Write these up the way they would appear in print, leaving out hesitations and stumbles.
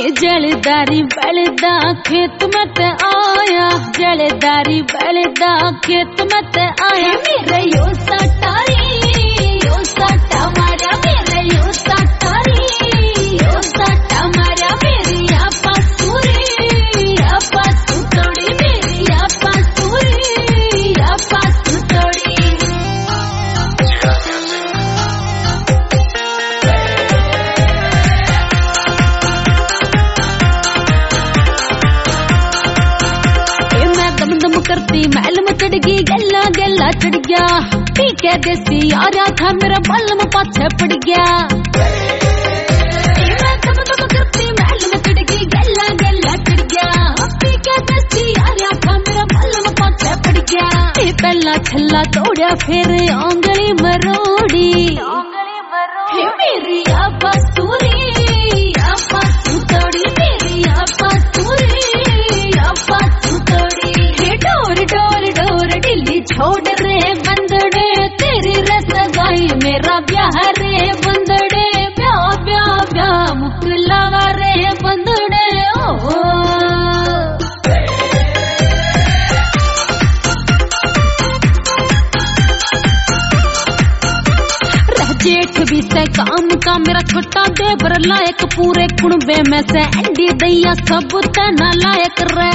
जलदारी बलदा खेत में ते आया, जलदारी बलदा खेत में ते आया। मेरे यो सटारी यो सटा मारा, मेरे यो सटारी यो सटा मारा। मेरी आपा सूरी आपा सुतोड़ी, मेरी आपा सूरी आपा सुतोड़ी। दम करती महल में चढ़ गई, गला गला चढ़ गया। पी के देसी यारा था मेरा बल्लम पाछे पड़ गया। मैं दम करती महल में चढ़ गई, गला गला चढ़ गया। पी के देसी यारा था मेरा बल्लम पाछे पड़ गया। पहला छल्ला तोड़ा फिर आंगली मरोड़ी, मेरी आपा सूरी आपा सुतोड़ी, मेरी आपा सूरी आपा सुतोड़ी। डोर डोर डोर डिल्ली छोड़ रे बंदड़े, तेरी रसगाई मेरा ब्याह रे बंदड़े। ब्याह ब्याह ब्याह मुकलावा रे बंदड़े। ओ जेठ भी से काम का मेरा छोटा देवर लायक, पूरे कुणबे में से अंडी दैया सब तना लायक रे।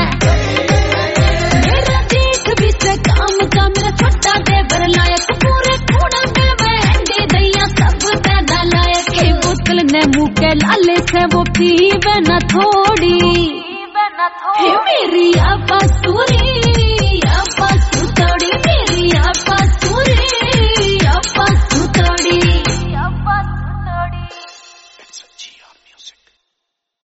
काम का मेरा छोटा देवर लायक, पूरे कुणबे में अंडी दैया सब तना लायक। बोतल ने मुँह के लाले से वो पीवे न थोड़ी, मेरी आपा सूरी आपा सुतोड़ी, मेरी आपा सूरी आपा सुतोड़ी आपा सुतोड़ी।